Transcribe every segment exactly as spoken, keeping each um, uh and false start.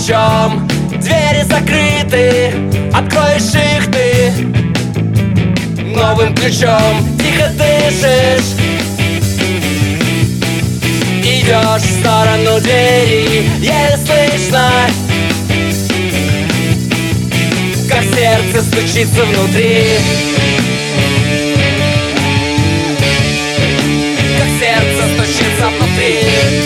ключом. Двери закрыты, откроешь их ты новым ключом. Тихо дышишь, идешь в сторону двери, еле слышно, как сердце стучится внутри. Как сердце стучится внутри.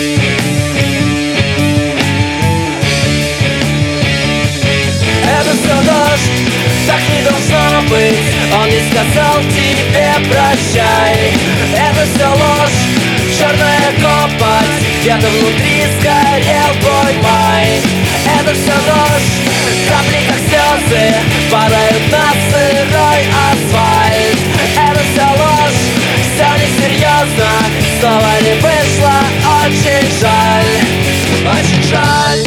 Это все дождь, так не должно быть. Он не сказал тебе прощай. Это все ложь, черная копоть, где-то внутри сгорел твой май. Это все дождь, капли как слезы падают на сырой асфальт. Это все ложь, все несерьезно, снова не вышло, очень жаль, очень жаль.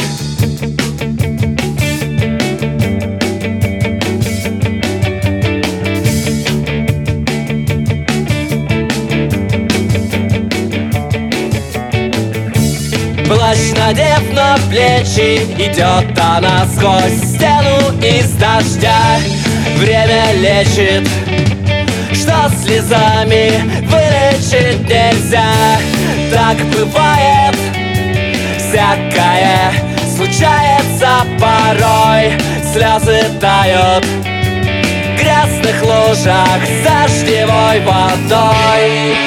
Плащ надев на плечи, идет она сквозь стену из дождя. Время лечит, что слезами вылечить нельзя. Так бывает, всякое случается порой. Слезы тают в грязных лужах с дождевой водой.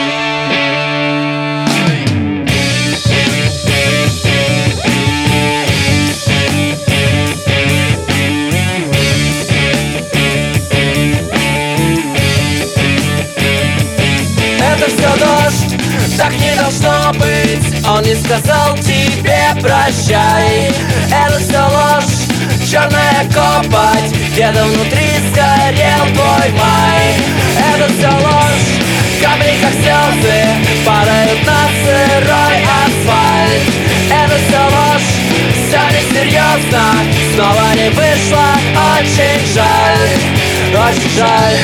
Это все дождь, так не должно быть. Он не сказал тебе прощай. Это все ложь, черная копоть, где-то внутри сгорел твой май. Это все ложь, капли как слезы падают на сырой асфальт. Это все ложь, все несерьезно, снова не вышло, очень жаль, очень жаль.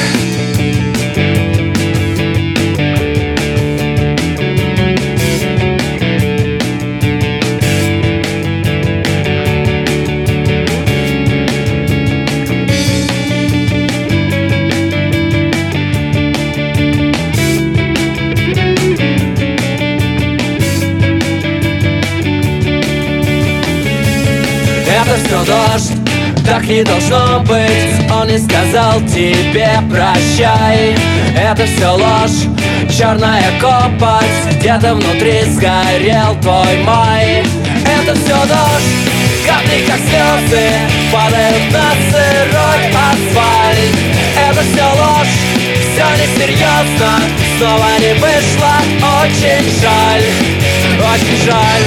Это все дождь, так не должно быть. Он не сказал тебе прощай. Это все ложь, черная копоть, где-то внутри сгорел твой май. Это все дождь, капли как слезы падают на сырой асфальт. Это все ложь, все несерьезно, снова не вышло, очень жаль, очень жаль.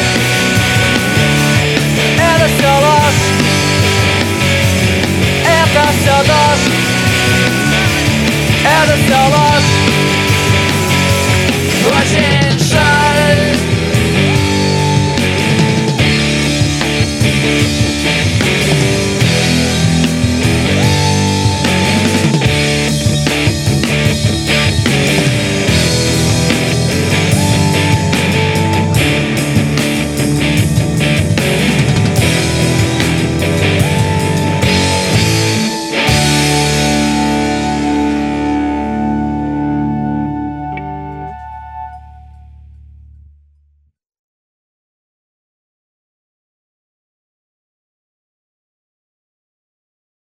Это все ложь, это все дождь, это все ложь, очень